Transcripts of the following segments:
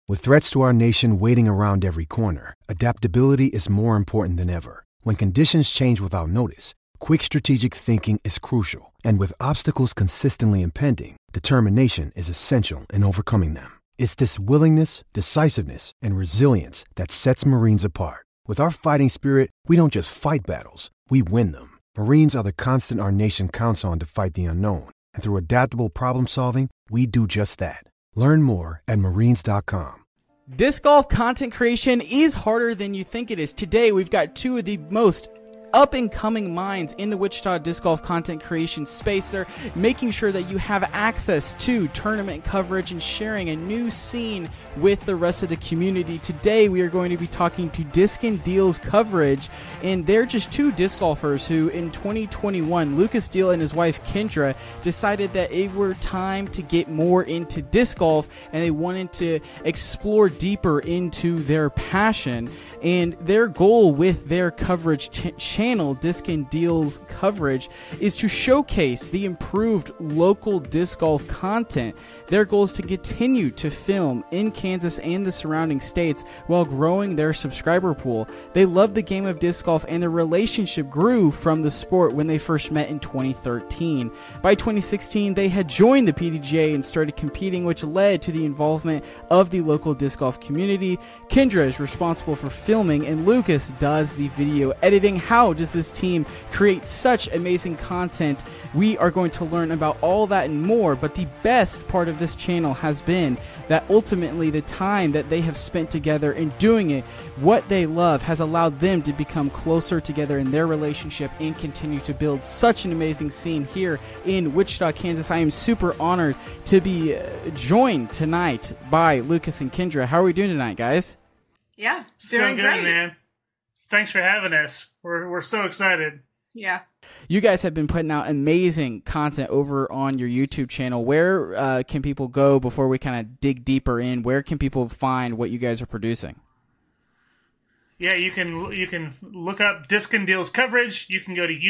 With threats to our nation waiting around every corner, adaptability is more important than ever. When conditions change without notice, quick strategic thinking is crucial. And with obstacles consistently impending, determination is essential in overcoming them. It's this willingness, decisiveness, and resilience that sets Marines apart. With our fighting spirit, we don't just fight battles, we win them. Marines are the constant our nation counts on to fight the unknown. And through adaptable problem solving, we do just that. Learn more at marines.com. Disc golf content creation is harder than you think it is. Today, we've got two of the most up-and-coming minds in the Wichita disc golf content creation space. They're making sure that you have access to tournament coverage and sharing a new scene with the rest of the community. Today, we are going to be talking to Disc and Deals Coverage, and they're just two disc golfers who, in 2021, Lucas Deal and his wife, Kendra, decided that it were time to get more into disc golf, and they wanted to explore deeper into their passion. And their goal with their coverage channel, Disc and Deals Coverage, is to showcase the improved local disc golf content. Their goal is to continue to film in Kansas and the surrounding states while growing their subscriber pool. They love the game of disc golf, and their relationship grew from the sport when they first met in 2013. By 2016, they had joined the PDGA and started competing, which led to the involvement of the local disc golf community. Kendra is responsible for filming, and Lucas does the video editing. How does this team create such amazing content? We are going to learn about all that and more, but the best part of this channel has been that ultimately the time that they have spent together in doing it, what they love, has allowed them to become closer together in their relationship and continue to build such an amazing scene here in Wichita, Kansas. I am super honored to be joined tonight by Lucas and Kendra. How are we doing tonight, guys? Yeah, So doing good, great. man. Thanks for having us. We're so excited. Yeah. You guys have been putting out amazing content over on your YouTube channel. Where can people go before we kind of dig deeper in? Where can people find what you guys are producing? Yeah, you can look up Disc and Deals Coverage. You can go to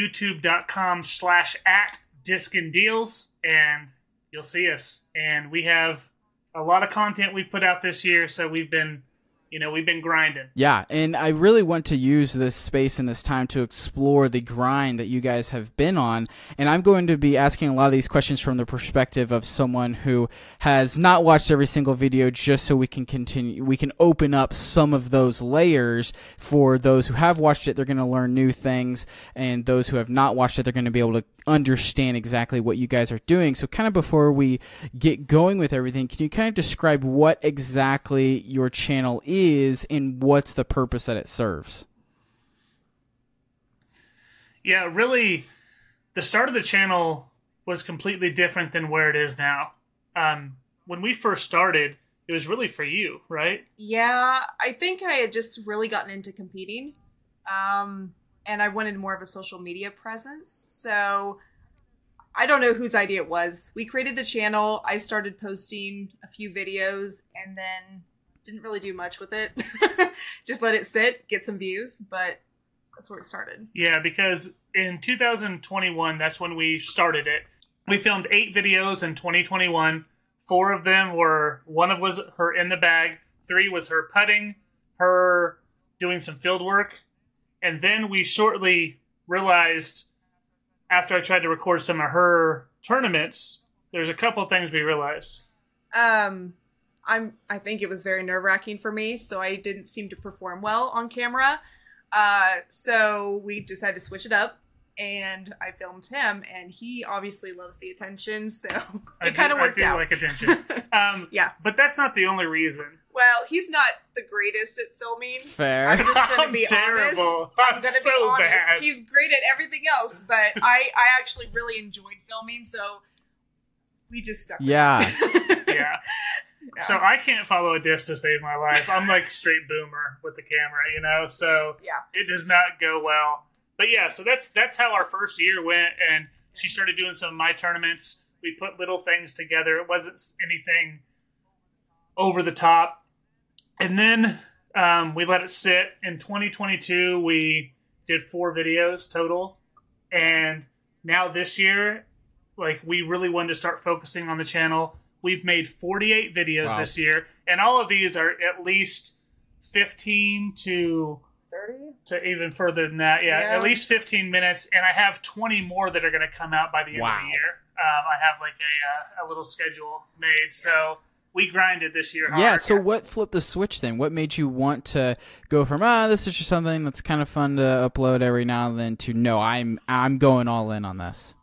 youtube.com/@discanddeals and you'll see us. And we have a lot of content we've put out this year, so we've been grinding. Yeah, and I really want to use this space and this time to explore the grind that you guys have been on. And I'm going to be asking a lot of these questions from the perspective of someone who has not watched every single video, just so we can open up some of those layers. For those who have watched it, they're going to learn new things, and those who have not watched it, they're going to be able to understand exactly what you guys are doing. So kind of before we get going with everything, can you kind of describe what exactly your channel is and what's the purpose that it serves? Yeah, really, the start of the channel was completely different than where it is now. When we first started, it was really for you, right? Yeah, I think I had just really gotten into competing. And I wanted more of a social media presence. So I don't know whose idea it was. We created the channel. I started posting a few videos and then didn't really do much with it. Just let it sit, get some views, but that's where it started. Yeah, because in 2021, that's when we started it. We filmed 8 videos in 2021. 4 of them was her in the bag. 3 was her putting, her doing some field work. And then we shortly realized, after I tried to record some of her tournaments, there's a couple things we realized. I think it was very nerve-wracking for me, so I didn't seem to perform well on camera. So we decided to switch it up, and I filmed him, and he obviously loves the attention, so it kind of worked out. I do like attention. Yeah. But that's not the only reason. Well, he's not the greatest at filming. Fair. I'm just going to I'm be terrible. honest. I'm gonna so be honest. bad. He's great at everything else, but I actually really enjoyed filming, so we just stuck with Yeah. it. Yeah. So I can't follow a disc to save my life. I'm like straight boomer with the camera, so Yeah. it does not go well. But yeah, so that's how our first year went, and she started doing some of my tournaments. We put little things together. It wasn't anything over the top. And then we let it sit. In 2022, we did 4 videos total. And now this year, like, we really wanted to start focusing on the channel. We've made 48 videos Wow. this year, and all of these are at least 15 to 30? to even further than that. Yeah, Yeah. at least 15 minutes, and I have 20 more that are going to come out by the end of Wow. the year. I have like a little schedule made, so we grinded this year hard. Yeah, so what flipped the switch then? What made you want to go from this is just something that's kind of fun to upload every now and then to no, I'm going all in on this?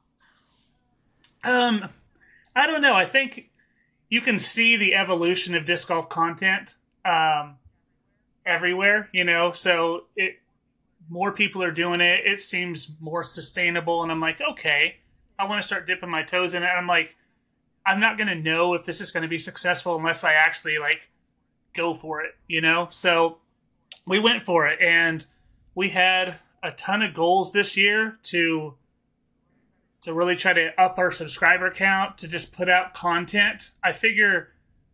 I don't know. I think you can see the evolution of disc golf content everywhere, so more people are doing it. It seems more sustainable, and I'm like, okay, I want to start dipping my toes in it. I'm like, I'm not going to know if this is going to be successful unless I actually like go for it, So we went for it, and we had a ton of goals this year to really try to up our subscriber count, to just put out content. I figure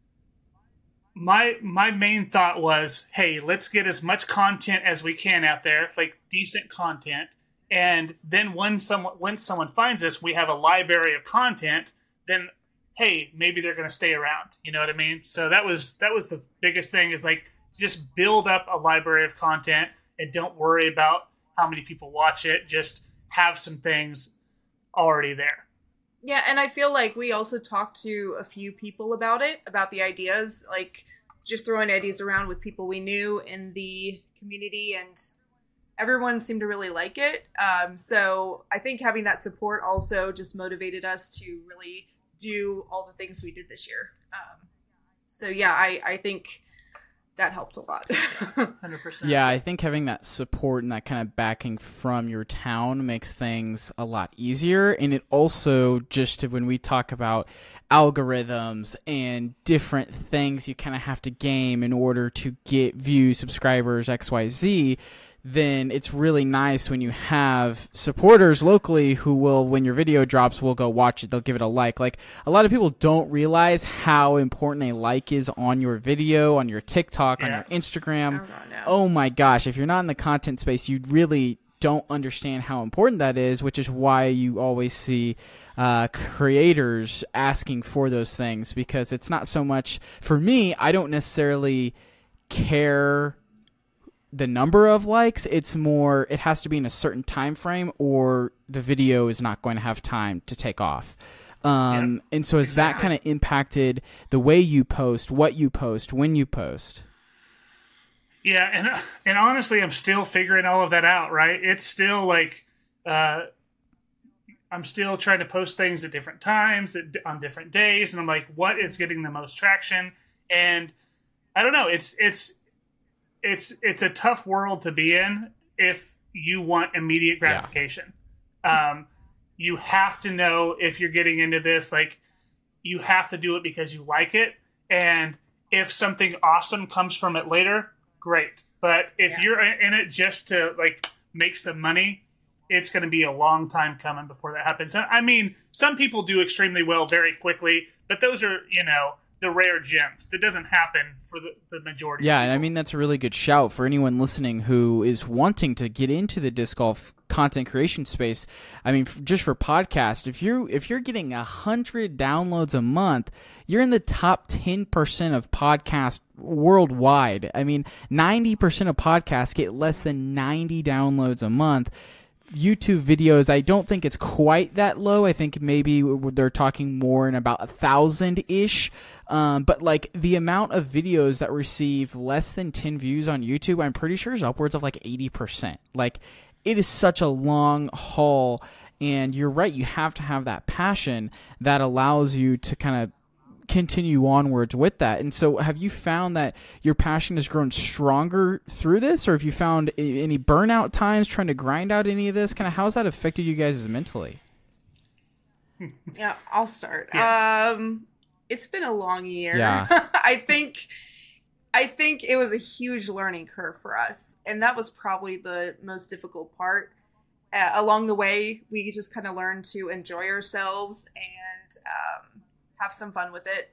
my main thought was, hey, let's get as much content as we can out there, like decent content. And then when someone finds us, we have a library of content, then hey, maybe they're going to stay around. You know what I mean? So that was the biggest thing, is like, just build up a library of content and don't worry about how many people watch it. Just have some things already there. Yeah, and I feel like we also talked to a few people about it, about the ideas, like just throwing ideas around with people we knew in the community, and everyone seemed to really like it. So I think having that support also just motivated us to really do all the things we did this year. So yeah, I think that helped a lot. 100%. Yeah, I think having that support and that kind of backing from your town makes things a lot easier. And it also, just when we talk about algorithms and different things you kind of have to game in order to get views, subscribers, XYZ, then it's really nice when you have supporters locally who will, when your video drops, will go watch it. They'll give it a like. Like, a lot of people don't realize how important a like is on your video, on your TikTok, on your Instagram. Oh, God, no. Oh my gosh, if you're not in the content space, you really don't understand how important that is, which is why you always see creators asking for those things, because it's not so much, for me, I don't necessarily care the number of likes. It's more, it has to be in a certain time frame or the video is not going to have time to take off. And so has that kind of impacted the way you post, what you post, when you post? Yeah, and honestly, I'm still figuring all of that out, right? It's still like, I'm still trying to post things at different times, on different days, and I'm like, what is getting the most traction? And I don't know, it's a tough world to be in if you want immediate gratification. You have to know if you're getting into this, like, you have to do it because you like it. And if something awesome comes from it later, great. But if you're in it just to like make some money, it's going to be a long time coming before that happens. I mean, some people do extremely well very quickly, but those are, the rare gems. That doesn't happen for the majority. Yeah, of and I mean, that's a really good shout for anyone listening who is wanting to get into the disc golf content creation space. I mean, just for podcast, if you're getting 100 downloads a month, you're in the top 10% of podcasts worldwide. I mean, 90% of podcasts get less than 90 downloads a month. YouTube videos, I don't think it's quite that low. I think maybe they're talking more in about 1,000-ish. But like the amount of videos that receive less than 10 views on YouTube, I'm pretty sure is upwards of like 80%. Like, it is such a long haul, and you're right, you have to have that passion that allows you to kind of continue onwards with that. And so have you found that your passion has grown stronger through this, or have you found any burnout times trying to grind out any of this? Kind of how's that affected you guys mentally? Yeah, I'll start. Yeah. It's been a long year. Yeah. I think it was a huge learning curve for us, and that was probably the most difficult part. Along the way, we just kind of learned to enjoy ourselves and have some fun with it.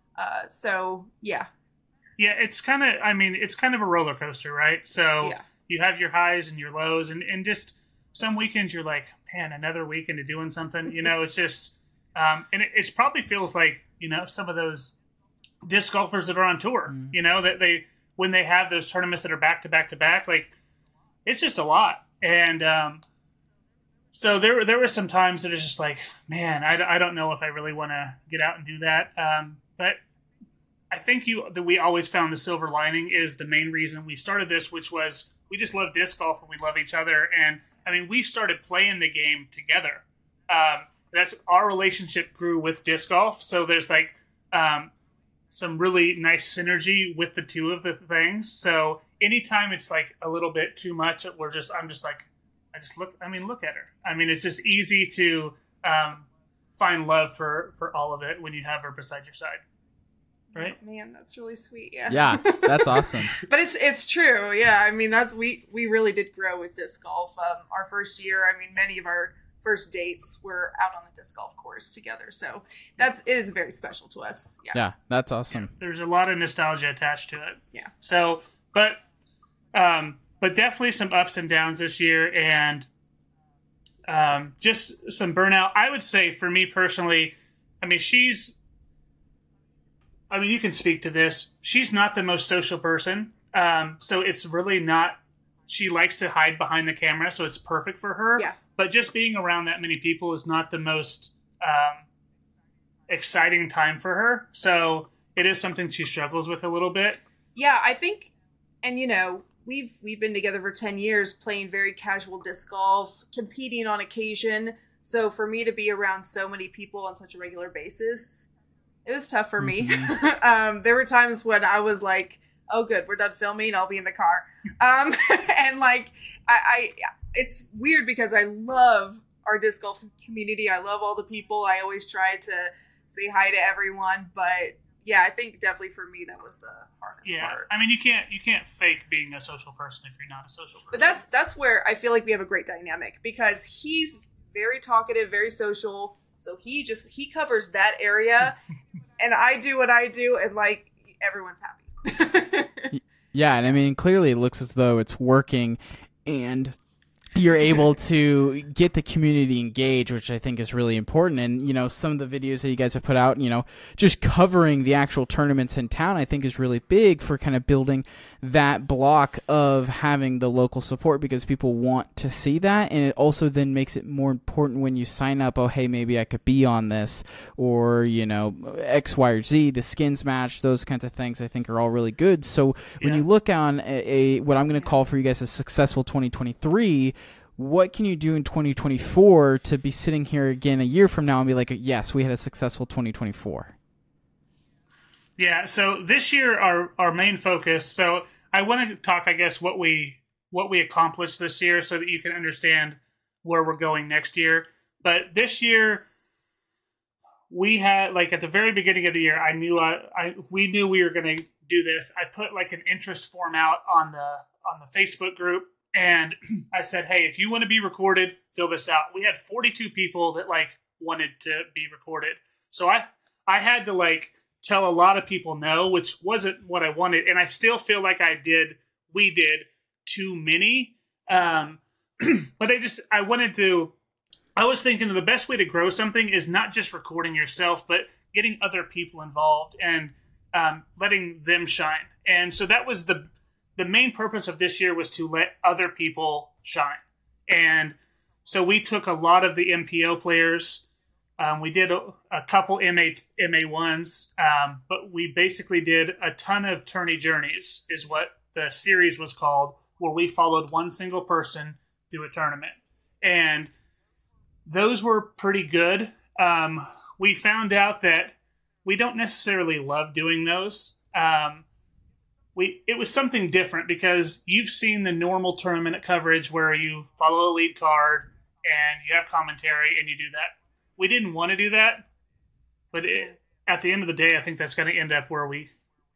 So yeah. Yeah, it's kind of a roller coaster, right? So you have your highs and your lows, and just some weekends you're like, man, another weekend of doing something. It's just, and it probably feels like some of those disc golfers that are on tour, that when they have those tournaments that are back to back to back, like it's just a lot. And so there were some times that it's just like, man, I don't know if I really want to get out and do that. But I think that we always found the silver lining is the main reason we started this, which was we just love disc golf and we love each other. And I mean, we started playing the game together. That's our relationship grew with disc golf. So there's like some really nice synergy with the two of the things. So anytime it's like a little bit too much, look at her. I mean, it's just easy to find love for all of it when you have her beside your side. Right? Oh, man, that's really sweet. Yeah. Yeah, that's awesome. But it's true. Yeah. I mean, we really did grow with disc golf. Our first year, I mean, many of our first dates were out on the disc golf course together. So it is very special to us. Yeah. Yeah, that's awesome. Yeah, there's a lot of nostalgia attached to it. Yeah. So, but definitely some ups and downs this year, and just some burnout. I would say for me personally, I mean, you can speak to this. She's not the most social person. So it's really not, she likes to hide behind the camera, so it's perfect for her. Yeah. But just being around that many people is not the most exciting time for her. So it is something she struggles with a little bit. Yeah, I think, and we've been together for 10 years playing very casual disc golf, competing on occasion. So for me to be around so many people on such a regular basis, it was tough for me. There were times when I was like, oh, good, we're done filming. I'll be in the car. And like, I it's weird because I love our disc golf community. I love all the people. I always try to say hi to everyone. But yeah, I think definitely for me, that was the hardest part. I mean, you can't fake being a social person if you're not a social person. But that's where I feel like we have a great dynamic because he's very talkative, very social. So he covers that area and I do what I do and like everyone's happy. Yeah, and I mean, clearly it looks as though it's working and you're able to get the community engaged, which I think is really important. And, some of the videos that you guys have put out, just covering the actual tournaments in town, I think is really big for kind of building that block of having the local support because people want to see that. And it also then makes it more important when you sign up, oh, hey, maybe I could be on this or, X, Y, or Z, the skins match, those kinds of things I think are all really good. So when you look on what I'm going to call for you guys a successful 2023, what can you do in 2024 to be sitting here again a year from now and be like, yes, we had a successful 2024? Yeah, so this year our main focus, so I want to talk, I guess, what we accomplished this year so that you can understand where we're going next year. But this year, we had, like, at the very beginning of the year, we knew we were going to do this. I put, like, an interest form out on the Facebook group. And I said, hey, if you want to be recorded, fill this out. We had 42 people that like wanted to be recorded. So I had to like tell a lot of people no, which wasn't what I wanted. And I still feel like we did too many. But I was thinking the best way to grow something is not just recording yourself, but getting other people involved and letting them shine. And so that was the main purpose of this year was to let other people shine. And so we took a lot of the MPO players. We did a couple MA1s, but we basically did a ton of tourney journeys is what the series was called, where we followed one single person through a tournament. And those were pretty good. We found out that we don't necessarily love doing those. It was something different because you've seen the normal tournament coverage where you follow a lead card and you have commentary and you do that. We didn't want to do that, but at the end of the day, I think that's going to end up where we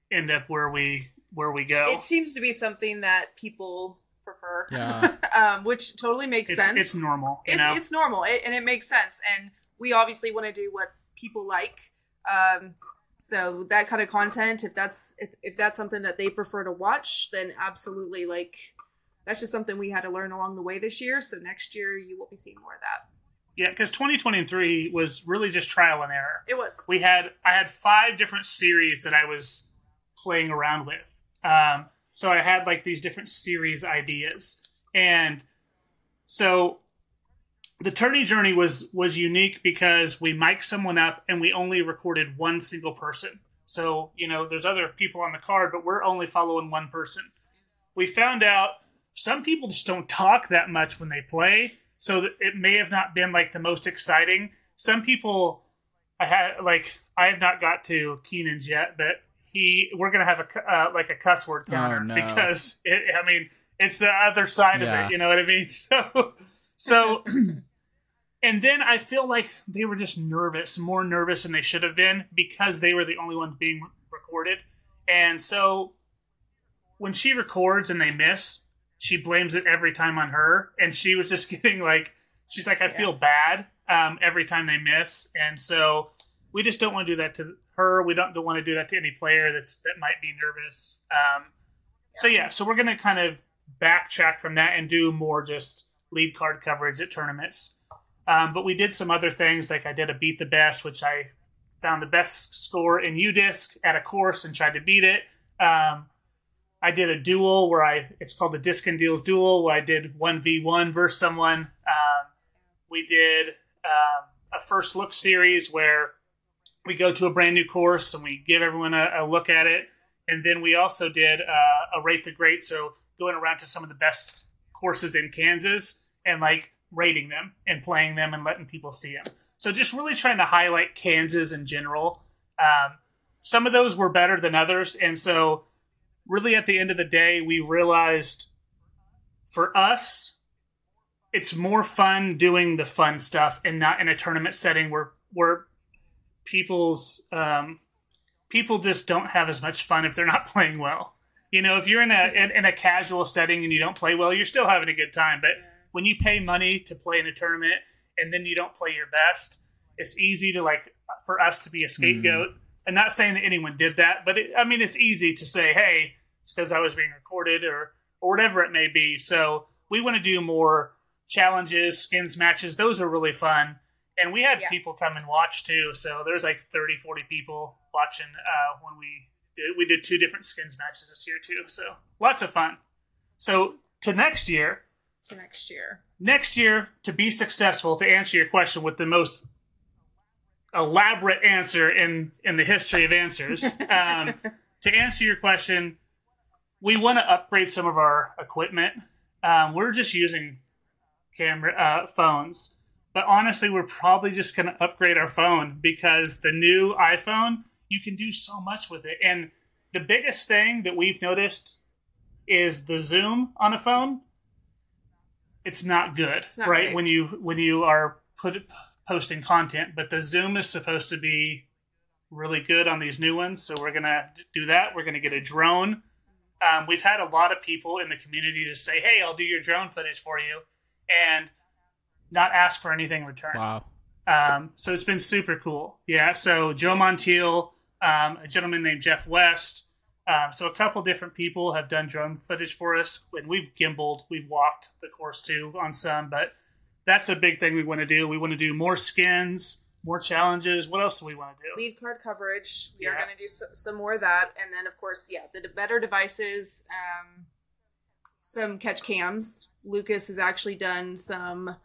go. It seems to be something that people prefer, which totally makes sense. It's normal. It's normal, and it makes sense. And we obviously want to do what people like. So that kind of content, if that's something that they prefer to watch, then absolutely, like, that's just something we had to learn along the way this year. So next year you will be seeing more of that. Yeah, because 2023 was really just trial and error. It was. I had 5 different series that I was playing around with. So I had like these different series ideas. And so the Tourney Journey was unique because we mic'd someone up and we only recorded one single person. So, there's other people on the card, but we're only following one person. We found out some people just don't talk that much when they play. So it may have not been like the most exciting. Some people, I have not got to Keenan's yet, but we're gonna have a cuss word counter because it's the other side of it. You know what I mean? So, and then I feel like they were just more nervous than they should have been because they were the only ones being recorded. And so when she records and they miss, she blames it every time on her, and she was just getting she's like, I feel bad every time they miss, and so we just don't want to do that to her. We don't want to do that to any player that might be nervous. So we're going to kind of backtrack from that and do more just lead card coverage at tournaments. But we did some other things, like I did a Beat the Best, which I found the best score in UDisc at a course and tried to beat it. I did a duel it's called the Disc and Deals Duel, where I did 1v1 versus someone. We did a first look series where we go to a brand new course and we give everyone a look at it. And then we also did a Rate the Great, so going around to some of the best courses in Kansas and rating them and playing them and letting people see them. So just really trying to highlight Kansas in general. Some of those were better than others, and so really, at the end of the day, we realized for us, it's more fun doing the fun stuff and not in a tournament setting where people just don't have as much fun if they're not playing well. If you're in a casual setting and you don't play well, you're still having a good time. But when you pay money to play in a tournament and then you don't play your best, it's easy to for us to be a scapegoat. Mm-hmm. I'm not saying that anyone did that, but it's easy to say, hey, it's because I was being recorded or whatever it may be. So we want to do more challenges, skins matches. Those are really fun. And we had people come and watch too. So there's 30, 40 people watching when we did 2 different skins matches this year too. So lots of fun. So next year, to be successful, to answer your question with the most elaborate answer in the history of answers, to answer your question, we want to upgrade some of our equipment. We're just using phones, but honestly, we're probably just going to upgrade our phone because the new iPhone, you can do so much with it. And the biggest thing that we've noticed is the zoom on a phone. It's not good, it's not right? When you are posting content, but the zoom is supposed to be really good on these new ones. So we're going to do that. We're going to get a drone. We've had a lot of people in the community to say, hey, I'll do your drone footage for you and not ask for anything in return. Wow. So it's been super cool. Yeah. So Joe Montiel, a gentleman named Jeff West. So a couple different people have done drone footage for us, and we've gimbaled. We've walked the course too on some, but that's a big thing we want to do. We want to do more skins, more challenges. What else do we want to do? Lead card coverage. We are going to do some more of that. And then, of course, the better devices, some catch cams. Lucas has actually done some...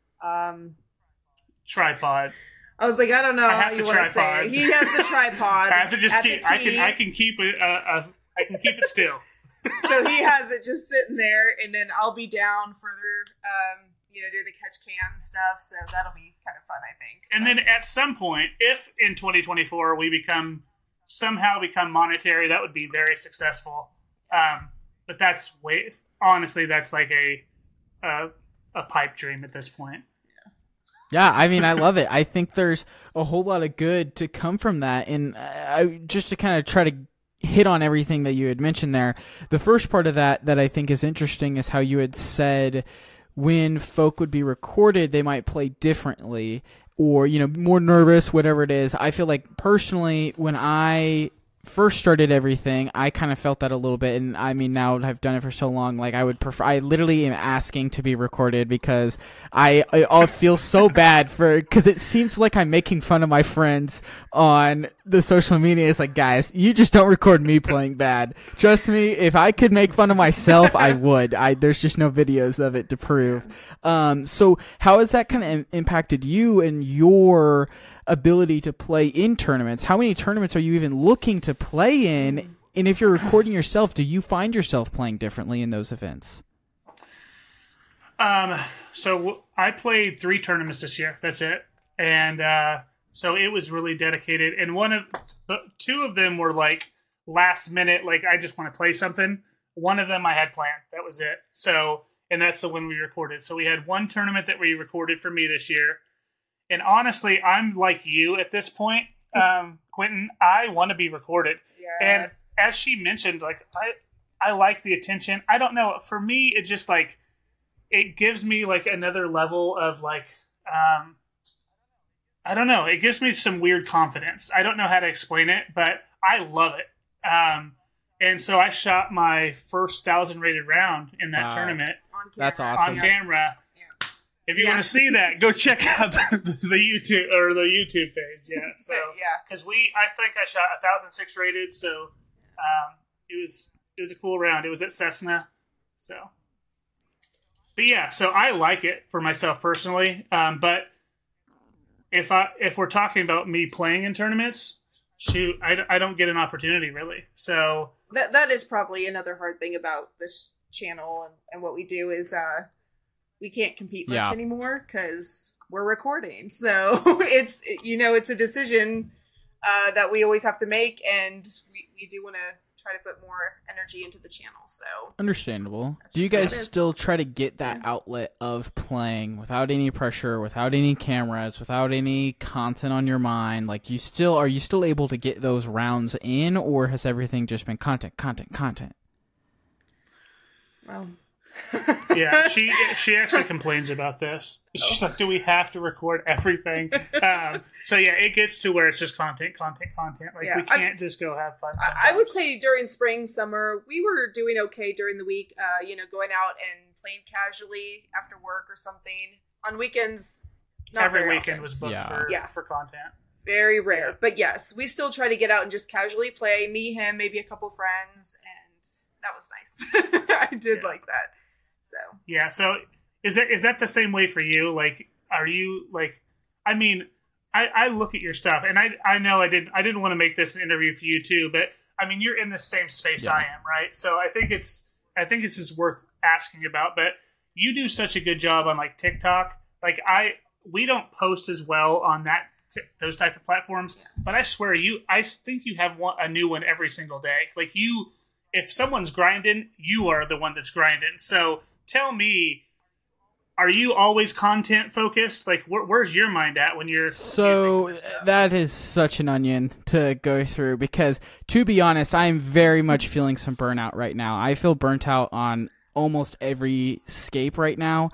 tripod. I was like, I don't know how you want to say. He has the tripod. I have to just keep... I can keep it... I can keep it still. So he has it just sitting there, and then I'll be doing the catch cam stuff, so that'll be kind of fun, I think. And then at some point, if in 2024 we somehow become monetary, that would be very successful. But that's honestly, that's like a pipe dream at this point. Yeah, I love it. I think there's a whole lot of good to come from that. And just to kind of try to hit on everything that you had mentioned there, the first part of that I think is interesting is how you had said when folk would be recorded, they might play differently or, more nervous, whatever it is. I feel like personally, when I first started everything, I kind of felt that a little bit, and I mean, now I've done it for so long, like I would prefer, I literally am asking to be recorded because I feel so bad because it seems like I'm making fun of my friends on the social media. It's like, guys, you just don't record me playing bad. Trust me, if I could make fun of myself, I would. There's just no videos of it to prove. So how has that kind of impacted you and your ability to play in tournaments? How many tournaments are you even looking to play in? And if you're recording yourself, do you find yourself playing differently in those events? So I played 3 tournaments this year. That's it. And so it was really dedicated. And 2 of them were like last minute, like I just want to play something. One of them I had planned. That was it. So, and that's the one we recorded. So we had one tournament that we recorded for me this year. And honestly, I'm like you at this point, Quentin. I want to be recorded. Yeah. And as she mentioned, like I like the attention. I don't know. For me, it just like it gives me like another level of like I don't know. It gives me some weird confidence. I don't know how to explain it, but I love it. And so I shot my first 1,000 rated round in that tournament. That's awesome. On camera. If you want to see that, go check out the YouTube page. Yeah, so because I think I shot 1,006 rated, so it was a cool round. It was at Cessna, so. But yeah, so I like it for myself personally. But if we're talking about me playing in tournaments, shoot, I don't get an opportunity really. So that is probably another hard thing about this channel and what we do is we can't compete much anymore because we're recording. So it's a decision that we always have to make, and we do want to try to put more energy into the channel. So understandable. Do you guys still try to get that outlet of playing without any pressure, without any cameras, without any content on your mind? Like are you still able to get those rounds in, or has everything just been content? Well, yeah, she actually complains about this. She's like, "Do we have to record everything?" So yeah, it gets to where it's just content. Like we can't just go have fun. Sometimes. I would say during spring, summer, we were doing okay during the week. Going out and playing casually after work or something. On weekends, not every very weekend often. was booked for content. Very rare, but yes, we still try to get out and just casually play. Me, him, maybe a couple friends, and that was nice. I did like that. So yeah, so is that the same way for you? Like, are you like? I mean, I look at your stuff, and I know I didn't want to make this an interview for you too, but I mean, you're in the same space I am, right? So I think it's just worth asking about. But you do such a good job on like TikTok. Like we don't post as well on those type of platforms, but I swear I think you have a new one every single day. Like if someone's grinding, you are the one that's grinding. So tell me, are you always content focused? Like, where's your mind at when you're... So, that is such an onion to go through because, to be honest, I am very much feeling some burnout right now. I feel burnt out on almost every scape right now.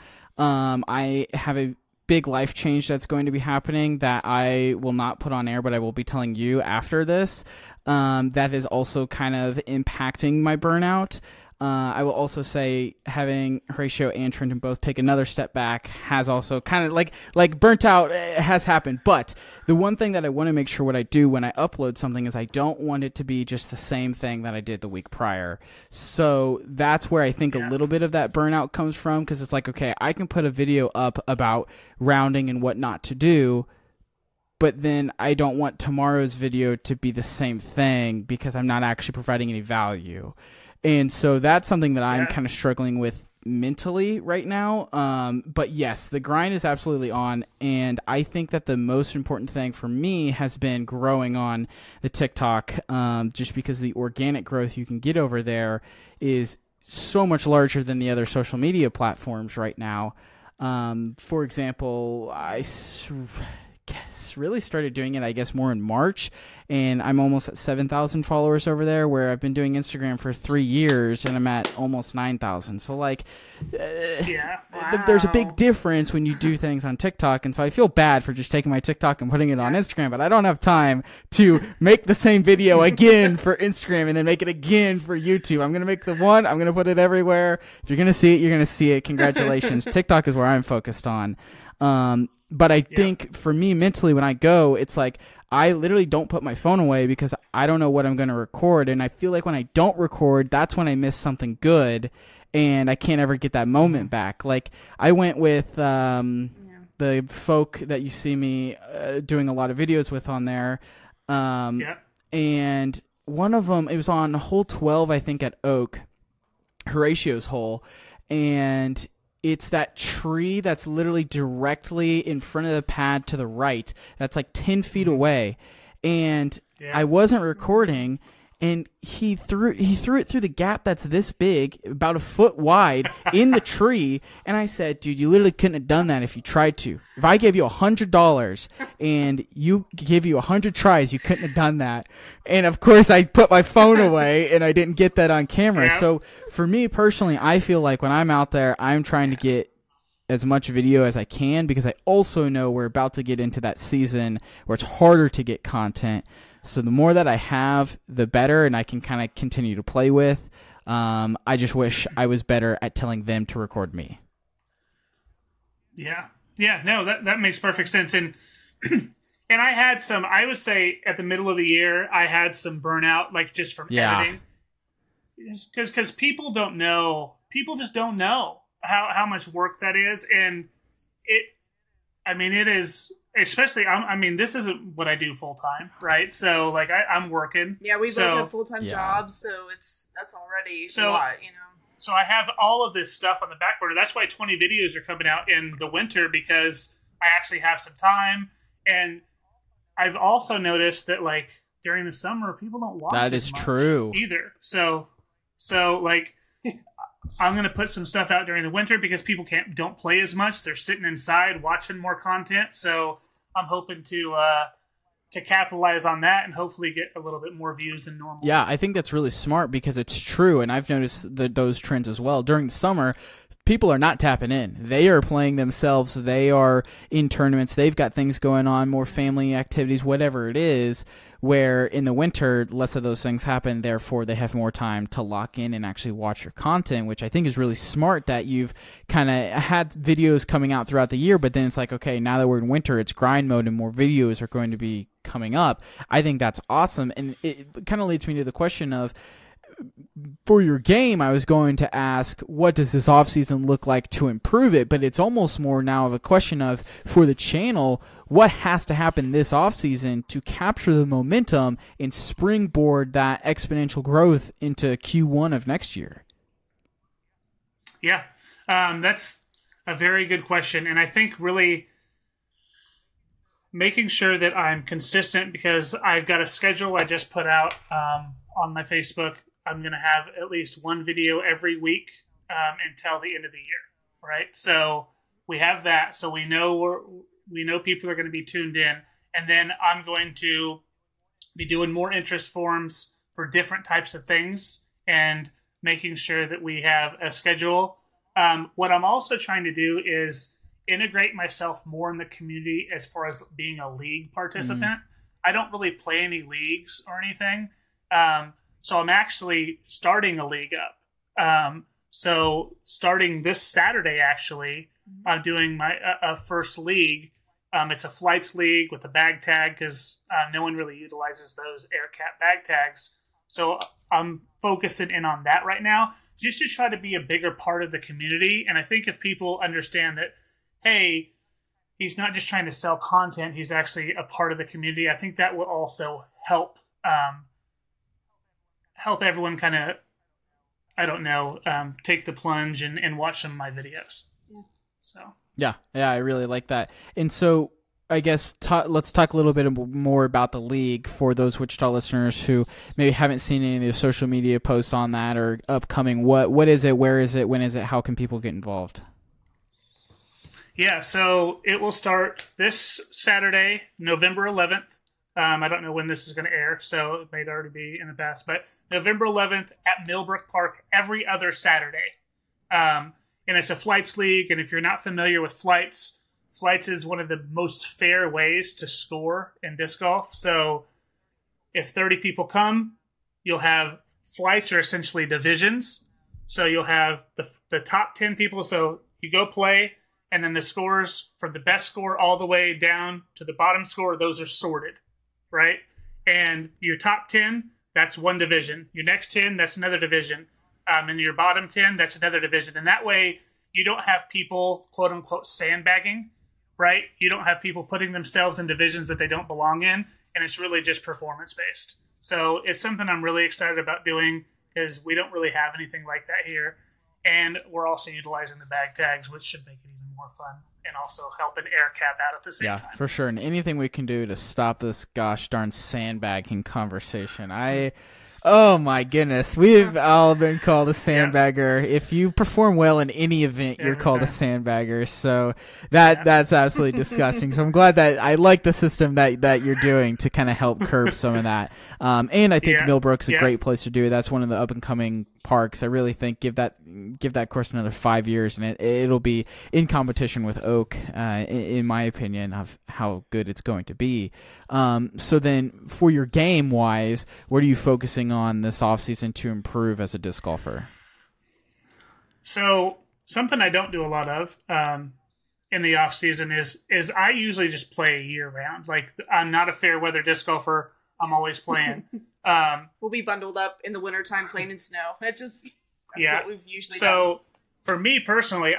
I have a big life change that's going to be happening that I will not put on air, but I will be telling you after this. That is also kind of impacting my burnout. I will also say having Horatio and Trenton both take another step back has also kind of like burnt out has happened. But the one thing that I want to make sure what I do when I upload something is I don't want it to be just the same thing that I did the week prior. So that's where I think a little bit of that burnout comes from, because it's like, okay, I can put a video up about rounding and what not to do, but then I don't want tomorrow's video to be the same thing because I'm not actually providing any value. And so that's something that I'm kind of struggling with mentally right now. But yes, the grind is absolutely on. And I think that the most important thing for me has been growing on the TikTok, just because the organic growth you can get over there is so much larger than the other social media platforms right now. For example, really started doing it, I guess, more in March, and I'm almost at 7,000 followers over there, where I've been doing Instagram for 3 years, and I'm at almost 9,000. So, like, there's a big difference when you do things on TikTok, and so I feel bad for just taking my TikTok and putting it on Instagram, but I don't have time to make the same video again for Instagram and then make it again for YouTube. I'm going to make the one, I'm going to put it everywhere. If you're going to see it, you're going to see it. Congratulations. TikTok is where I'm focused on. But I think for me mentally, when I go, it's like I literally don't put my phone away because I don't know what I'm going to record. And I feel like when I don't record, that's when I miss something good and I can't ever get that moment back. Like I went with the folk that you see me doing a lot of videos with on there. And one of them, it was on hole 12, I think, at Oak, Horatio's hole. And it's that tree that's literally directly in front of the pad to the right. That's like 10 feet away. And I wasn't recording, and he threw it through the gap that's this big, about a foot wide, in the tree. And I said, dude, you literally couldn't have done that if you tried to. If I gave you $100 and you give you 100 tries, you couldn't have done that. And of course, I put my phone away and I didn't get that on camera. Yeah. So for me personally, I feel like when I'm out there, I'm trying to get as much video as I can, because I also know we're about to get into that season where it's harder to get content. So the more that I have, the better, and I can kind of continue to play with. I just wish I was better at telling them to record me. Yeah. No, that makes perfect sense. And and I had some, I would say at the middle of the year, I had some burnout, like just from editing. Because people don't know. People just don't know how much work that is. And it is, especially, this isn't what I do full time, right? So like I'm working. Yeah, we both have full-time jobs, so that's already a lot, you know. So I have all of this stuff on the back burner. That's why 20 videos are coming out in the winter, because I actually have some time. And I've also noticed that like during the summer, people don't watch that is true either. So like I'm going to put some stuff out during the winter because people don't play as much. They're sitting inside watching more content. So I'm hoping to capitalize on that and hopefully get a little bit more views than normal. Yeah, I think that's really smart because it's true, and I've noticed those trends as well. During the summer, people are not tapping in. They are playing themselves. They are in tournaments. They've got things going on, more family activities, whatever it is, where in the winter, less of those things happen. Therefore, they have more time to lock in and actually watch your content, which I think is really smart that you've kind of had videos coming out throughout the year, but then it's like, okay, now that we're in winter, it's grind mode and more videos are going to be coming up. I think that's awesome. And it kind of leads me to the question of, for your game, I was going to ask, what does this offseason look like to improve it? But it's almost more now of a question of, for the channel, what has to happen this offseason to capture the momentum and springboard that exponential growth into Q1 of next year? Yeah, that's a very good question. And I think really making sure that I'm consistent, because I've got a schedule I just put out on my Facebook. I'm going to have at least one video every week until the end of the year, right? So we have that. So we know people are going to be tuned in. And then I'm going to be doing more interest forms for different types of things and making sure that we have a schedule. What I'm also trying to do is integrate myself more in the community as far as being a league participant. Mm-hmm. I don't really play any leagues or anything. So I'm actually starting a league up. So starting this Saturday, actually, I'm doing my first league. It's a flights league with a bag tag, because no one really utilizes those AirCap bag tags. So I'm focusing in on that right now, just to try to be a bigger part of the community. And I think if people understand that, hey, he's not just trying to sell content, he's actually a part of the community, I think that will also help everyone kind of, I don't know, take the plunge and watch some of my videos. Yeah. So. Yeah, I really like that. And so I guess let's talk a little bit more about the league for those Wichita listeners who maybe haven't seen any of the social media posts on that or upcoming. What is it? Where is it? When is it? How can people get involved? Yeah, so it will start this Saturday, November 11th. I don't know when this is going to air, so it may already be in the past, but November 11th at Millbrook Park every other Saturday. And it's a flights league, and if you're not familiar with flights is one of the most fair ways to score in disc golf. So if 30 people come, you'll have flights are essentially divisions. So you'll have the top 10 people. So you go play, and then the scores from the best score all the way down to the bottom score, those are sorted, right? And your top 10, that's one division. Your next 10, that's another division. And your bottom 10, that's another division. And that way you don't have people, quote unquote, sandbagging, right? You don't have people putting themselves in divisions that they don't belong in. And it's really just performance based. So it's something I'm really excited about doing because we don't really have anything like that here. And we're also utilizing the bag tags, which should make it even more fun and also help an air cap out at the same time. Yeah, for sure. And anything we can do to stop this gosh darn sandbagging conversation. Oh my goodness, we've all been called a sandbagger. Yeah. If you perform well in any event, you're called a sandbagger. So that's absolutely disgusting. So I'm glad that I like the system that you're doing to kind of help curb some of that. And I think Millbrook's a great place to do it. That's one of the up and coming parks. I really think give that course another 5 years, and it'll be in competition with Oak, in my opinion, of how good it's going to be. So then, for your game wise, what are you focusing on this offseason to improve as a disc golfer? So something I don't do a lot of in the off season is I usually just play year round. Like, I'm not a fair weather disc golfer. I'm always playing. We'll be bundled up in the wintertime playing in snow. That's what we've usually done. So for me personally,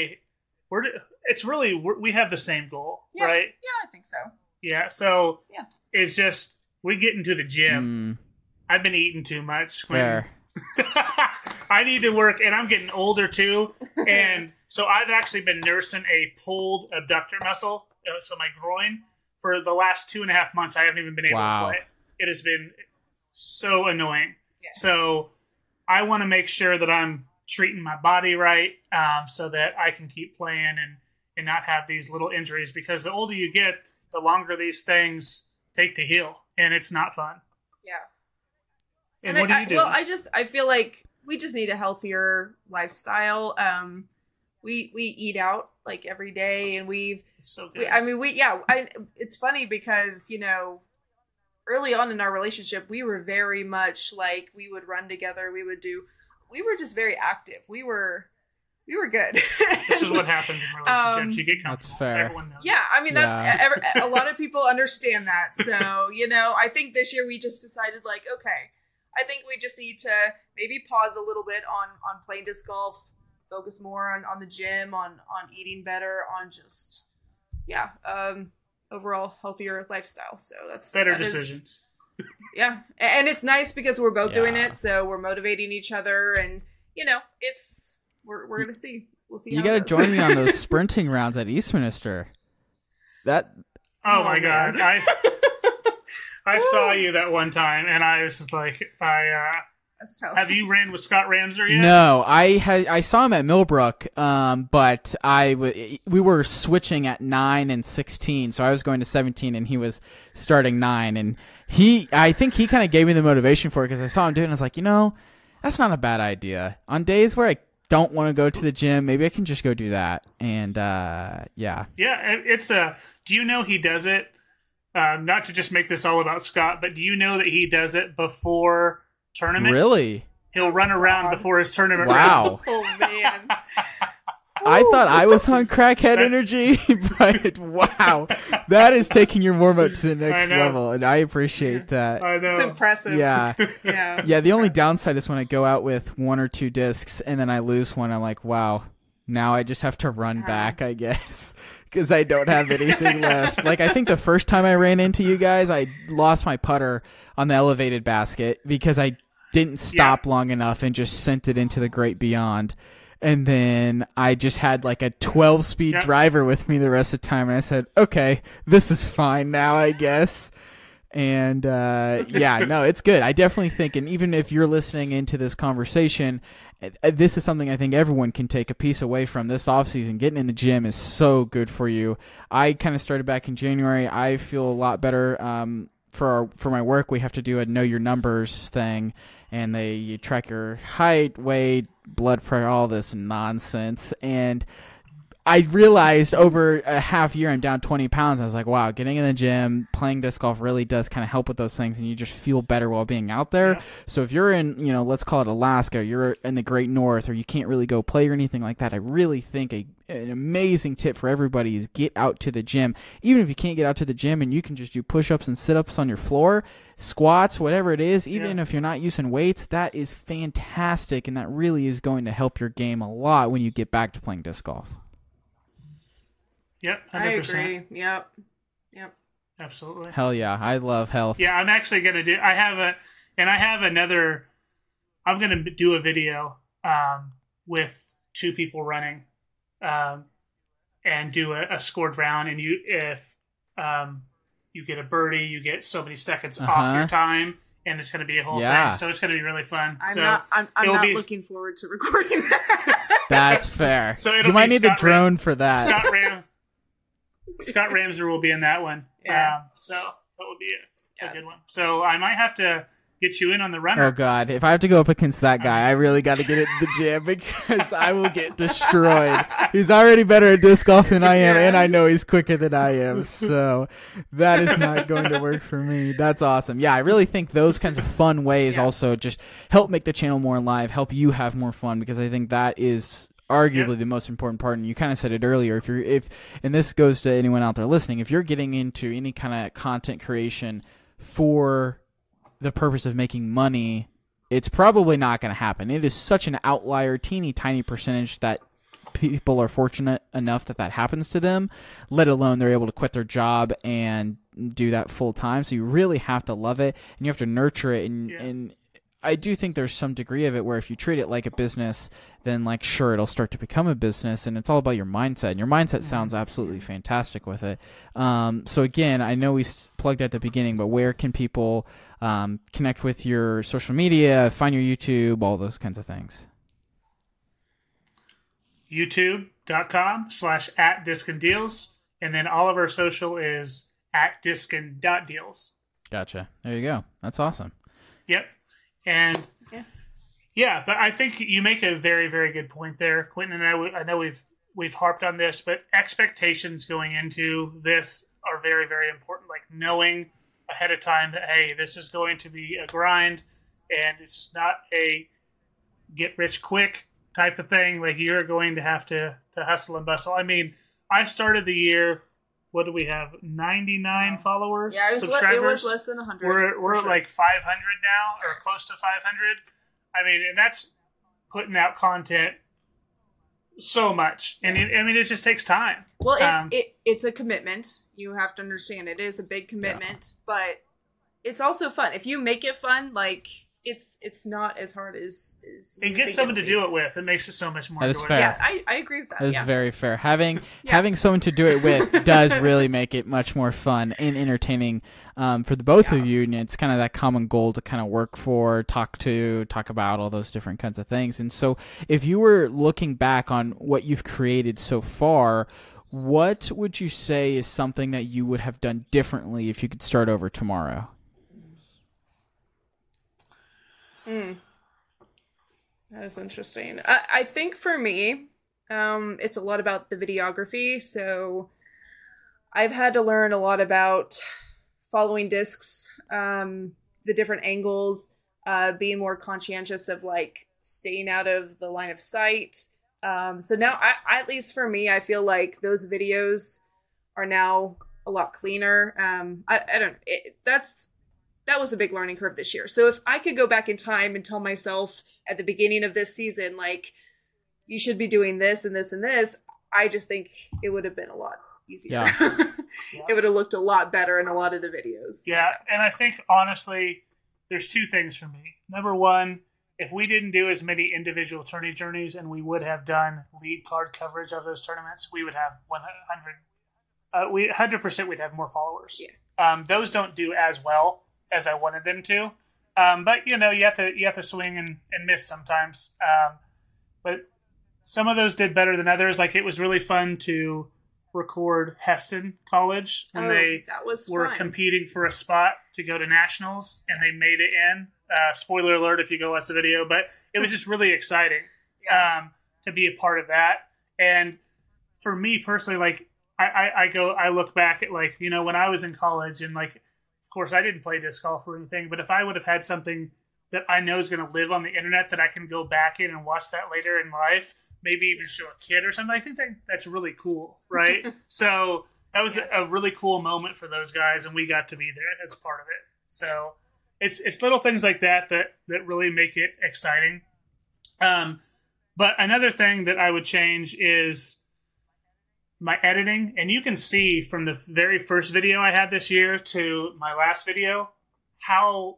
we have the same goal, right? Yeah, I think so. Yeah. So it's just, we get into the gym. I've been eating too much. Fair. I need to work, and I'm getting older too. And so I've actually been nursing a pulled abductor muscle. So my groin, for the last 2.5 months, I haven't even been able to play. It has been so annoying. Yeah. So I want to make sure that I'm treating my body right, so that I can keep playing and not have these little injuries, because the older you get, the longer these things take to heal, and it's not fun. Yeah. And what do you do? Well, I feel like we just need a healthier lifestyle. We eat out like every day, and it's so good. It's funny because, early on in our relationship, we were very much like, we would run together. We were just very active. We were good. This is what happens in relationships. You get comfortable. That's fair. Everyone knows. Yeah, I mean, a lot of people understand that. So, I think this year we just decided, like, okay, I think we just need to maybe pause a little bit on playing disc golf, focus more on the gym, on eating better, on just, overall healthier lifestyle. So that's better decisions. Yeah. And it's nice because we're both doing it. So we're motivating each other, and, we're going to see. We'll see. You got to join me on those sprinting rounds at Eastminster. Oh my God. I saw you that one time, and I was just like, that's tough. Have you ran with Scott Ramser yet? No, I saw him at Millbrook, but we were switching at 9 and 16, so I was going to 17, and he was starting 9, and I think he kind of gave me the motivation for it, because I saw him do it, and I was like, that's not a bad idea. On days where I don't want to go to the gym, maybe I can just go do that, and yeah, it's do you know he does it? Not to just make this all about Scott, but do you know that he does it before tournaments? Really? He'll run around before his tournament. Wow. Oh, man. I thought I was on crackhead energy, but wow. That is taking your warm-up to the next level, and I appreciate that. I know. It's impressive. Yeah. Yeah. The only downside is when I go out with 1 or 2 discs, and then I lose one, I'm like, wow, now I just have to run back, I guess, because I don't have anything left. Like, I think the first time I ran into you guys, I lost my putter on the elevated basket because I didn't stop long enough and just sent it into the great beyond. And then I just had like a 12-speed driver with me the rest of the time, and I said, okay, this is fine now, I guess. And yeah, no, it's good. I definitely think, and even if you're listening into this conversation, this is something I think everyone can take a piece away from this offseason. Getting in the gym is so good for you. I kind of started back in January. I feel a lot better. For my work, we have to do a know your numbers thing, and you track your height, weight, blood pressure, all this nonsense. And I realized over a half year I'm down 20 pounds. I was like, wow, getting in the gym, playing disc golf really does kind of help with those things, and you just feel better while being out there. Yeah. So if you're in, let's call it Alaska, you're in the Great North, or you can't really go play or anything like that, I really think an amazing tip for everybody is get out to the gym. Even if you can't get out to the gym and you can just do push-ups and sit-ups on your floor, squats, whatever it is, even if you're not using weights, that is fantastic, and that really is going to help your game a lot when you get back to playing disc golf. Yep, 100%. I agree. Yep. Absolutely. Hell yeah, I love health. Yeah, I'm actually gonna do. I'm gonna do a video with two people running, and do a scored round. And if you get a birdie, you get so many seconds off your time, and it's gonna be a whole thing. So it's gonna be really fun. I'm not looking forward to recording that. That's fair. So you might need the drone for that. Scott Ramser will be in that one. Yeah. So that would be a good one. So I might have to get you in on the runner. Oh, God. If I have to go up against that guy, I really got to get into the gym because I will get destroyed. He's already better at disc golf than I am, and I know he's quicker than I am. So that is not going to work for me. That's awesome. Yeah, I really think those kinds of fun ways also just help make the channel more live, help you have more fun, because I think that is arguably the most important part. And you kind of said it earlier, and this goes to anyone out there listening, if you're getting into any kind of content creation for the purpose of making money, it's probably not going to happen. It is such an outlier, teeny tiny percentage that people are fortunate enough that happens to them, let alone they're able to quit their job and do that full time. So you really have to love it, and you have to nurture it. And I do think there's some degree of it where if you treat it like a business, then sure, it'll start to become a business, and it's all about your mindset. And your mindset sounds absolutely fantastic with it. So again, I know we plugged at the beginning, but where can people connect with your social media, find your YouTube, all those kinds of things? YouTube.com/@DiscandDeals, and then all of our social is @discand.deals. Gotcha. There you go. That's awesome. Yep. And but I think you make a very, very good point there, Quentin. And I know we've harped on this, but expectations going into this are very, very important. Like knowing ahead of time that, hey, this is going to be a grind, and this is not a get rich quick type of thing. Like you're going to have to hustle and bustle. I mean, I started the year. What do we have? 99 followers, subscribers. It was less than 100. We're at like 500 now, or close to 500. I mean, and that's putting out content so much, and it just takes time. Well, it's a commitment. You have to understand it is a big commitment, but it's also fun. If you make it fun, it's not as hard as and get someone to do it with. It makes it so much more. That is fair. Yeah, I agree with that. That is very fair. Having someone to do it with does really make it much more fun and entertaining for the both of you. And it's kind of that common goal to kind of work for, talk about all those different kinds of things. And so, if you were looking back on what you've created so far, what would you say is something that you would have done differently if you could start over tomorrow? That is interesting. I think for me, it's a lot about the videography. So I've had to learn a lot about following discs, the different angles, being more conscientious of staying out of the line of sight. So now, at least for me, I feel like those videos are now a lot cleaner. That was a big learning curve this year. So if I could go back in time and tell myself at the beginning of this season, you should be doing this and this and this, I just think it would have been a lot easier. Yeah. It would have looked a lot better in a lot of the videos. Yeah, and I think, honestly, there's two things for me. Number one, if we didn't do as many individual tourney journeys and we would have done lead card coverage of those tournaments, we would have we 100% we'd have more followers. Yeah. Those don't do as well as I wanted them to. But you have to swing and miss sometimes. But some of those did better than others. Like, it was really fun to record Heston College when they were competing for a spot to go to nationals, and they made it in. Spoiler alert if you go watch the video, but it was just really exciting to be a part of that. And for me personally, like, I look back at, like, when I was in college, and, like, of course I didn't play disc golf or anything, but if I would have had something that I know is going to live on the internet that I can go back in and watch that later in life, maybe even show a kid or something, I think that's really cool, right? So that was a really cool moment for those guys, and we got to be there as part of it. So it's little things like that really make it exciting. But another thing that I would change is my editing. And you can see from the very first video I had this year to my last video how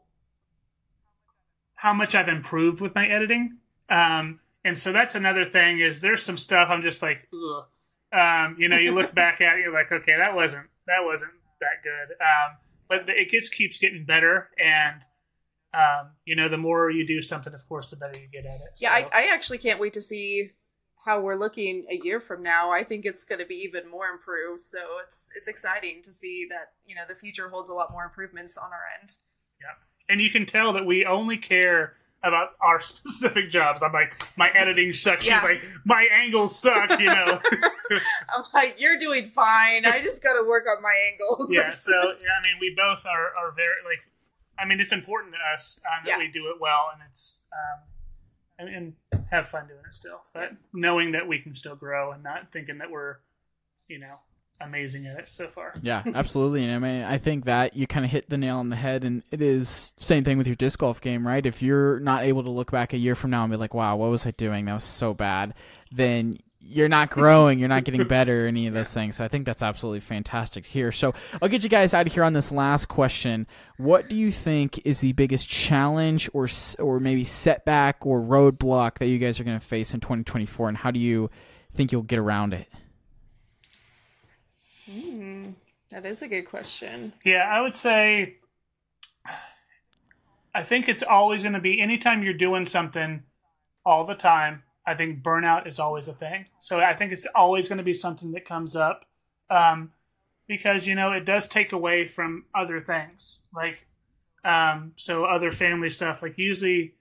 much I've improved with my editing. And so that's another thing, is there's some stuff I'm just like, ugh. You look back at it, you're like, okay, that wasn't that good. But it keeps getting better. And, the more you do something, of course, the better you get at it. Yeah, so. I actually can't wait to see how we're looking a year from now. I think it's going to be even more improved. So it's exciting to see that, the future holds a lot more improvements on our end. Yeah. And you can tell that we only care about our specific jobs. I'm like, my editing sucks. Yeah. She's like, my angles suck, I'm like, you're doing fine. I just got to work on my angles. Yeah, so, we both are very, like, it's important to us that we do it well, and it's, and have fun doing it still. But knowing that we can still grow and not thinking that we're, amazing at it so far. Yeah, absolutely. And I think that you kind of hit the nail on the head, and it is same thing with your disc golf game, right? If you're not able to look back a year from now and be like, wow, what was I doing? That was so bad. Then you're not growing, you're not getting better, any of those things. So I think that's absolutely fantastic here. So I'll get you guys out of here on this last question. What do you think is the biggest challenge or maybe setback or roadblock that you guys are going to face in 2024, and how do you think you'll get around it? That is a good question. Yeah, I would say, I think it's always going to be, anytime you're doing something all the time, I think burnout is always a thing. So I think it's always going to be something that comes up because, it does take away from other things. Like, so other family stuff, like usually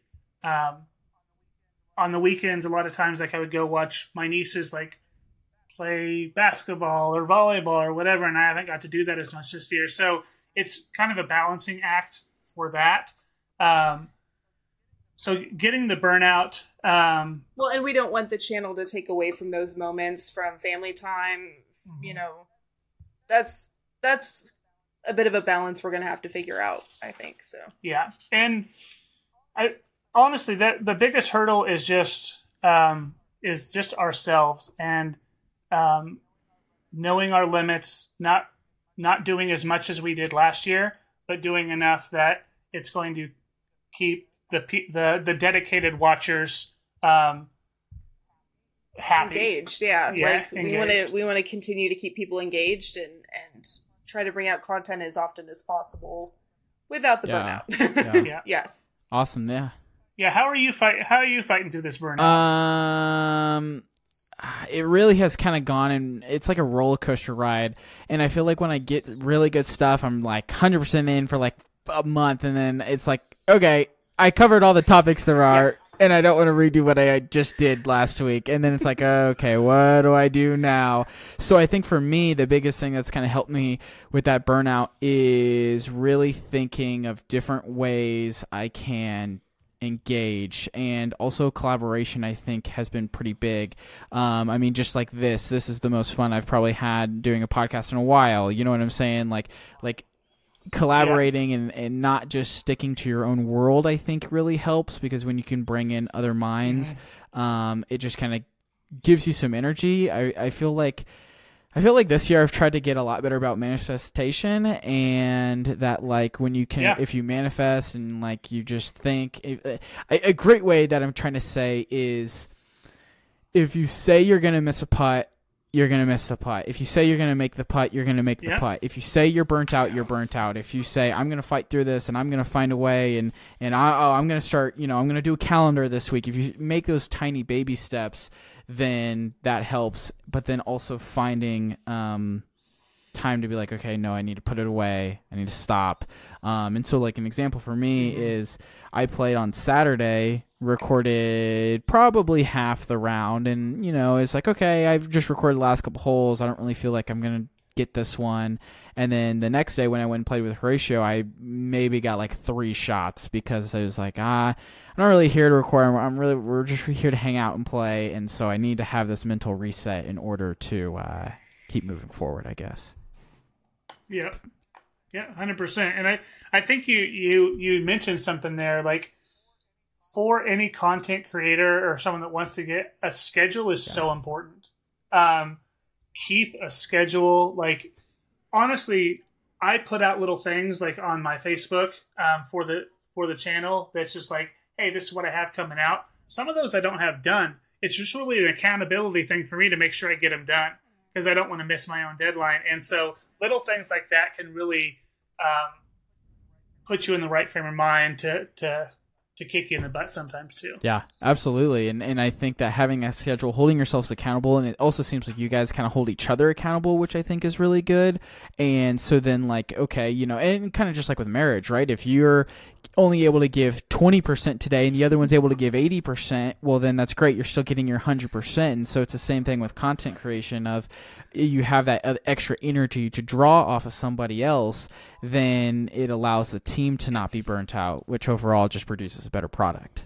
on the weekends, a lot of times, like I would go watch my nieces, like, play basketball or volleyball or whatever, and I haven't got to do that as much this year. So it's kind of a balancing act for that. So getting the burnout. Well, and we don't want the channel to take away from those moments from family time. That's a bit of a balance we're going to have to figure out, I think. So yeah, and I honestly, the biggest hurdle is just ourselves, and knowing our limits, not doing as much as we did last year, but doing enough that it's going to keep the dedicated watchers happy, engaged. We want to continue to keep people engaged and try to bring out content as often as possible without the burnout. Yeah. Yes. Awesome. Yeah. How are you fighting through this burnout? It really has kind of gone, and it's like a roller coaster ride. And I feel like when I get really good stuff, I'm like 100% in for like a month, and then it's like, okay, I covered all the topics there are, and I don't want to redo what I just did last week. And then it's like, okay, what do I do now? So I think for me, the biggest thing that's kind of helped me with that burnout is really thinking of different ways I can engage, and also collaboration, I think, has been pretty big. Just like this is the most fun I've probably had doing a podcast in a while. You know what I'm saying? Like collaborating and not just sticking to your own world, I think really helps, because when you can bring in other minds, it just kind of gives you some energy. I feel like this year I've tried to get a lot better about manifestation, and that, like, when you can, if you manifest and like you just think, a great way that I'm trying to say is, if you say you're going to miss a putt you're going to miss the putt. If you say you're going to make the putt, you're going to make the putt. If you say you're burnt out, you're burnt out. If you say, I'm going to fight through this and I'm going to find a way and I'm going to start, I'm going to do a calendar this week. If you make those tiny baby steps, then that helps. But then also finding time to be like, okay, no, I need to put it away. I need to stop. And so like an example for me is I played on Saturday, recorded probably half the round, and it's like, okay, I've just recorded the last couple holes. I don't really feel like I'm gonna get this one. And then the next day when I went and played with Horatio, I maybe got like 3 shots because I was like, I'm not really here to record. We're just here to hang out and play, and so I need to have this mental reset in order to keep moving forward, I guess. Yeah, 100%. And I think you mentioned something there, like, for any content creator or someone that wants to get a schedule is so important. Keep a schedule. Like, honestly, I put out little things like on my Facebook for the channel that's just like, hey, this is what I have coming out. Some of those I don't have done. It's just really an accountability thing for me to make sure I get them done because I don't want to miss my own deadline. And so little things like that can really put you in the right frame of mind to kick you in the butt sometimes too. Yeah, absolutely. And I think that having a schedule, holding yourselves accountable, and it also seems like you guys kind of hold each other accountable, which I think is really good. And so then like, okay, and kind of just like with marriage, right? If you're only able to give 20% today and the other one's able to give 80%, well, then that's great. You're still getting your 100%. And so it's the same thing with content creation of you have that extra energy to draw off of somebody else, then it allows the team to not be burnt out, which overall just produces a better product.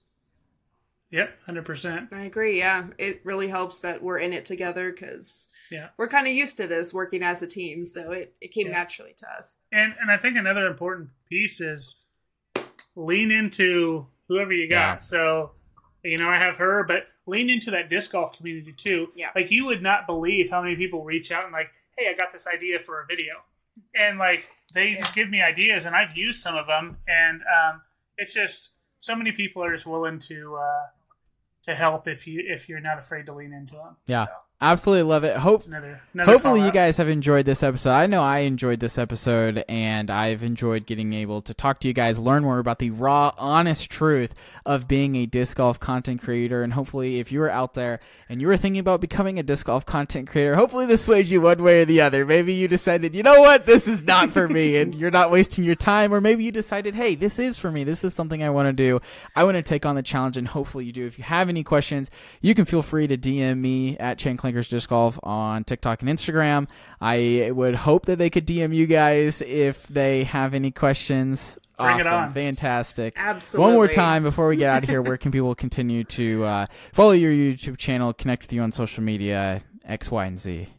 Yep, 100%. I agree, yeah. It really helps that we're in it together because we're kind of used to this working as a team, so it came naturally to us. And I think another important piece is lean into whoever you got. Yeah. So, I have her, but lean into that disc golf community too. Yeah. Like, you would not believe how many people reach out and like, hey, I got this idea for a video. And like, they just give me ideas and I've used some of them. And it's just, so many people are just willing to help if you're not afraid to lean into them. Yeah. So. Absolutely love it. Hopefully you guys have enjoyed this episode. I know I enjoyed this episode, and I've enjoyed getting able to talk to you guys, learn more about the raw, honest truth of being a disc golf content creator. And hopefully if you were out there and you were thinking about becoming a disc golf content creator, hopefully this sways you one way or the other. Maybe you decided, you know what, this is not for me, and you're not wasting your time. Or maybe you decided, hey, this is for me. This is something I want to do. I want to take on the challenge, and hopefully you do. If you have any questions, you can feel free to DM me at Chanclankers Disc Golf on TikTok and Instagram. I would hope that they could DM you guys if they have any questions. Bring it on. Fantastic. Absolutely. One more time before we get out of here, where can people continue to follow your YouTube channel, connect with you on social media, X, Y, and Z?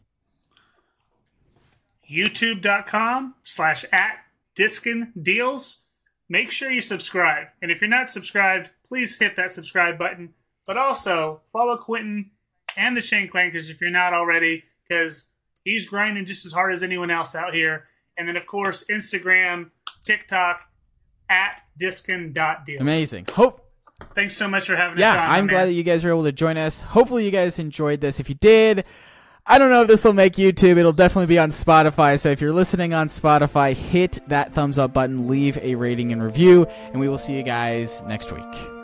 YouTube.com/@DiskinDeals. Make sure you subscribe. And if you're not subscribed, please hit that subscribe button. But also, follow Quentin and the Chanclankers if you're not already, because he's grinding just as hard as anyone else out here. And then, of course, Instagram, TikTok, @diskin.deals. Amazing. Thanks so much for having us on. Yeah, I'm glad that you guys were able to join us. Hopefully you guys enjoyed this. If you did, I don't know if this will make YouTube. It'll definitely be on Spotify. So if you're listening on Spotify, hit that thumbs up button, leave a rating and review, and we will see you guys next week.